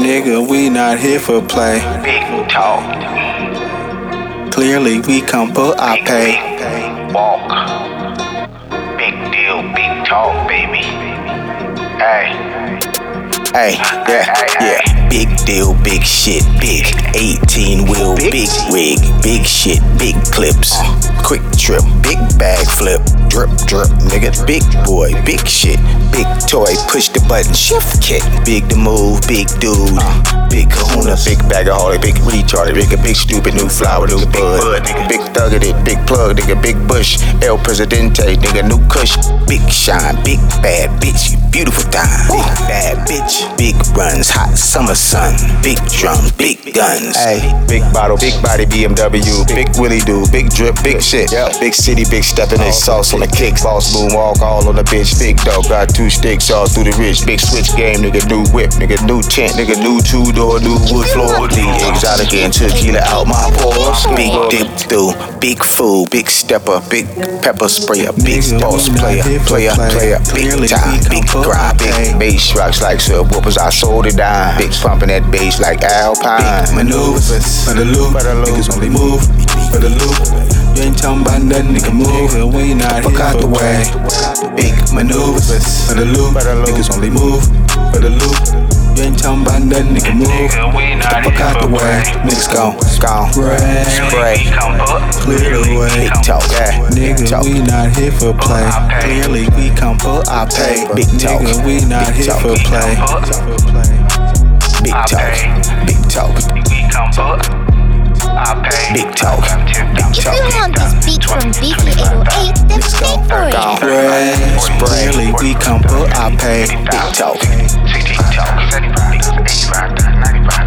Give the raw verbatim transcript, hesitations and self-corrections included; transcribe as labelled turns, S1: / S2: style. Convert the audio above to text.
S1: nigga, we not here for play.
S2: Big talk.
S1: Clearly we come for our pay.
S2: Walk. Big deal, big talk, baby. Hey.
S3: Hey, yeah, yeah, big deal, big shit, big eighteen wheel, big rig, big shit, big clips, quick trip, big bag flip, drip, drip, nigga, big boy, big shit, big toy, push the button, shift kick, big the move, big dude, big kahuna, big bag of holly, big retarded, nigga, big stupid, new flower, new bud, nigga, big thug it, big plug, nigga, big bush, El Presidente, nigga, new kush, big shine, big bad bitch, beautiful time, big bad bitch. Big runs, hot summer sun, big drums, big guns.
S4: Hey, big bottle, big body B M W, big Willie do, big drip, big shit. Big city, big steppin' in sauce on the kicks, boss boom walk all on the bitch. Big dog got two sticks all through the rich. Big switch game, nigga, new whip, nigga, new tent, nigga, new two door, new wood floor. The exotic and tequila out my pores.
S3: Big dip through, big food, big stepper, big pepper sprayer, big boss player, player, player, big time, big grind, big bass rocks like subwoofers. I sold it down. Big pumping that bass like Alpine.
S1: Big maneuvers for the loop. Niggas only move for the loop. You ain't talking about nothing, nigga, move. Nigga, we not here out the way. Big maneuvers for the loop. Niggas only move for the loop. You ain't talking about nothing, nigga, move.
S2: Nigga, we not
S1: Fuck
S2: here
S1: out the
S2: for
S1: way.
S2: play.
S1: Niggas gone,
S3: Gone.
S1: spray,
S3: Spray.
S1: clear the way.
S3: Big talk, yeah.
S1: Nigga,
S3: talk.
S1: we not here for play. Clearly we come for our pay.
S3: Big talk.
S1: Nigga, we not
S3: Big
S1: here
S3: talk.
S1: for play.
S3: Big talk. Big talk.
S2: We come for I pay.
S3: Big talk. Big
S5: If
S3: talk.
S5: you want this beat from B T eight oh eight, then pay for it.
S3: Gone.
S1: Spray, clearly we come for our pay.
S3: Big talk.
S2: sixteen talk. seventy-five, eighty-five, ninety-five.